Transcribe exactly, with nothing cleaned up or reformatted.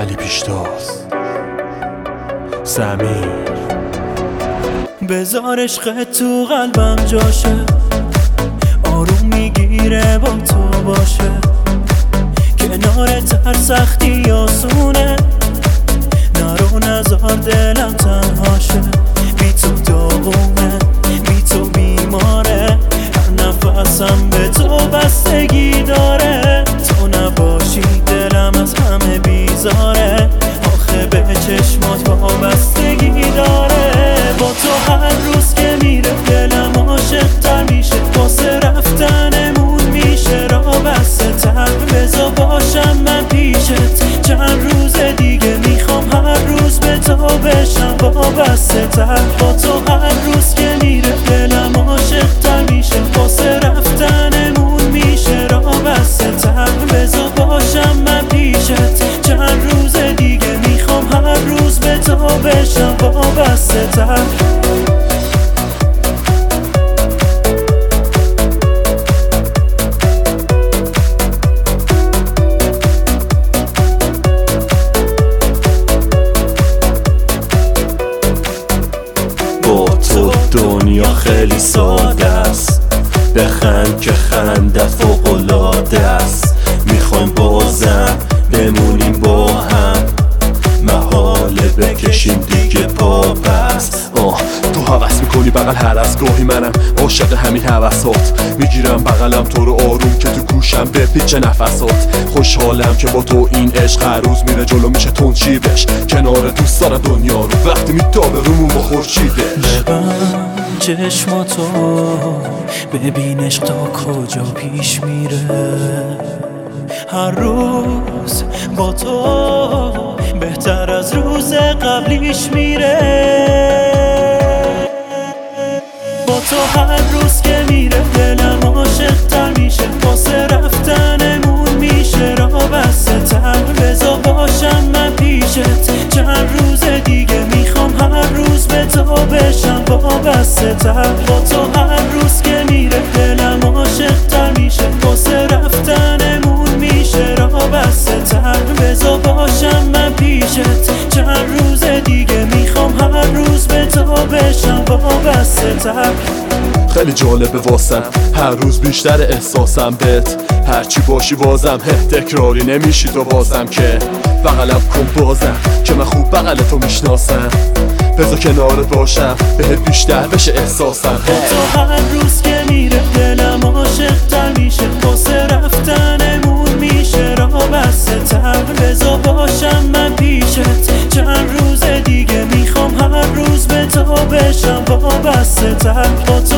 علی پیشتاز زمین. بذار عشقت تو قلبم جاشه، آروم میگیره با تو باشه، کنارت هر سختی آسونه، نرو نزار دلم تنهاشه. بی تو داغونه، بی تو بیماره، هر نفسم به تو بستگی داره. تو نباشی دلم از همه بیزاره، آخه به چشمات وابستگی داره. با تو هر روز که میره دلم عاشق تر میشه، واسه رفتنمون میشه راه بسته تر. بذار باشم من پیشت چند روز دیگه، میخوام هر روز به تو بشم وابسته تر. با تو هر روز که میره دلم عاشق تر میشه، واسه رفتنمون میشه راه بسته تر. بذار باشم من پیشت چند روز دیگه، میخوام هر روز به تو بشم وابسته تر. با تو دنیا خیلی ساده است، بخند که خندت فوق‌العاده است. میخوایم بازم بمونیم با هم، محاله بکشیم دیگه پا پس. آه تو حوث میکنی بغل هر از گاهی، منم عاشق همین حوثات، میگیرم بغلم تو رو آروم که تو گوشم بپیچه نفسات. خوشحالم که با تو این عشق هر روز میره جلو، میشه تنچیبش کنار دوست دارم دنیا رو، وقتی میتابه رومون با خورشیدش. ببند چشماتو ببینش تا کجا پیش میره، هر روز با تو بهتر از روز قبلیش میره. با تو هر روز که میره دلم عاشق تر میشه، واسه رفتنمون میشه راه بسته تر. بذار باشم من پیشت چند روز دیگه، میخوام هر روز به تو بشم وابسته تر. با تو هر روز که میره دلم عاشق تر میشه، واسه رفتنمون میشه راه بسته تر. بذار باشم من پیشت چند روز دیگه، میخوام هر روز به تو بشم وابسته تر. خیلی جالبه واسم هر روز بیشتر احساسم بهت، هرچی باشی بازم هه تکراری نمیشی تو بازم، که بغلم کن بازم که من خوب بغل تو میشناسم. بذار کنارت باشم بهت بیشتر بشه احساسم. تو هر روز که میره دلم عاشق تر میشه، واسه رفتنمون میشه راه بسته تر. بذار باشم من پیشت چند روز دیگه، میخوام هر روز به تو بشم وابسته تر. با تو